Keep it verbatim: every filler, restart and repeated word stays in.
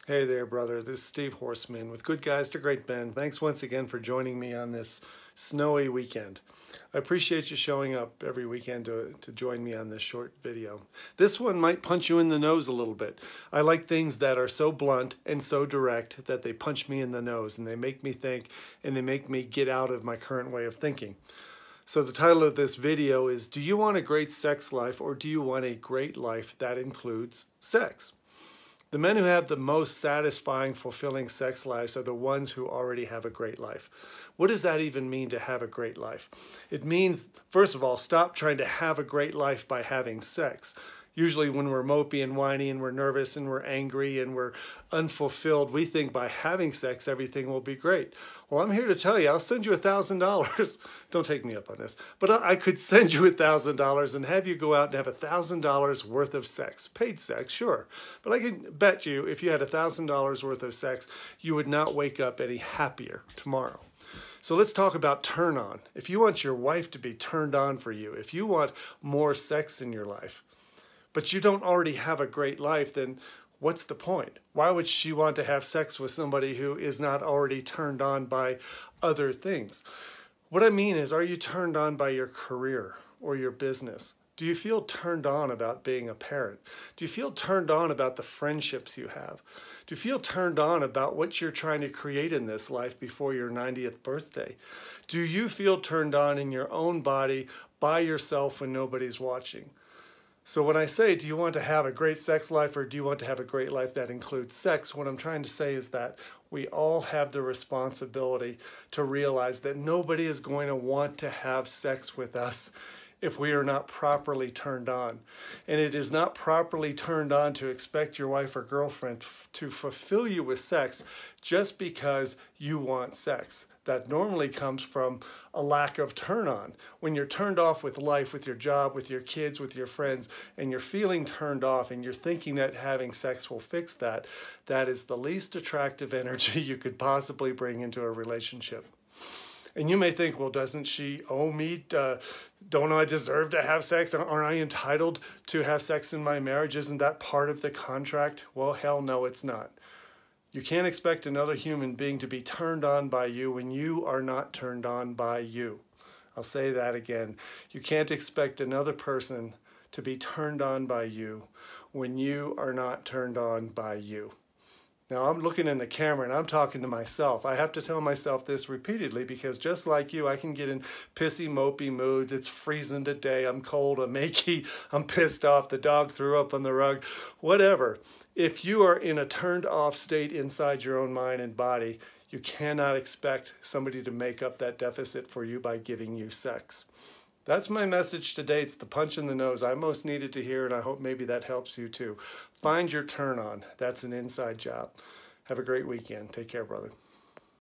Hey there, brother. This is Steve Horseman with Good Guys to Great Men. Thanks once again for joining me on this snowy weekend. I appreciate you showing up every weekend to, to join me on this short video. This one might punch you in the nose a little bit. I like things that are so blunt and so direct that they punch me in the nose and they make me think and they make me get out of my current way of thinking. So the title of this video is, do you want a great sex life or do you want a great life that includes sex? The men who have the most satisfying, fulfilling sex lives are the ones who already have a great life. What does that even mean to have a great life? It means, first of all, stop trying to have a great life by having sex. Usually when we're mopey and whiny and we're nervous and we're angry and we're unfulfilled, we think by having sex everything will be great. Well, I'm here to tell you, I'll send you a thousand dollars. Don't take me up on this, but I could send you a thousand dollars and have you go out and have a thousand dollars worth of sex. Paid sex, sure. But I can bet you if you had a thousand dollars worth of sex, you would not wake up any happier tomorrow. So let's talk about turn on. If you want your wife to be turned on for you, if you want more sex in your life, but you don't already have a great life, then what's the point? Why would she want to have sex with somebody who is not already turned on by other things? What I mean is, are you turned on by your career or your business? Do you feel turned on about being a parent? Do you feel turned on about the friendships you have? Do you feel turned on about what you're trying to create in this life before your ninetieth birthday? Do you feel turned on in your own body by yourself when nobody's watching? So when I say, do you want to have a great sex life or do you want to have a great life that includes sex, what I'm trying to say is that we all have the responsibility to realize that nobody is going to want to have sex with us if we are not properly turned on. And it is not properly turned on to expect your wife or girlfriend to fulfill you with sex just because you want sex. That normally comes from a lack of turn on. When you're turned off with life, with your job, with your kids, with your friends, and you're feeling turned off and you're thinking that having sex will fix that, that is the least attractive energy you could possibly bring into a relationship. And you may think, well, doesn't she owe me? Uh, don't I deserve to have sex? Aren't I entitled to have sex in my marriage? Isn't that part of the contract? Well, hell no, it's not. You can't expect another human being to be turned on by you when you are not turned on by you. I'll say that again. You can't expect another person to be turned on by you when you are not turned on by you. Now, I'm looking in the camera and I'm talking to myself. I have to tell myself this repeatedly because just like you, I can get in pissy, mopey moods. It's freezing today. I'm cold, I'm achy, I'm pissed off. The dog threw up on the rug, whatever. If you are in a turned off state inside your own mind and body, you cannot expect somebody to make up that deficit for you by giving you sex. That's my message today. It's the punch in the nose I most needed to hear, and I hope maybe that helps you too. Find your turn on. That's an inside job. Have a great weekend. Take care, brother.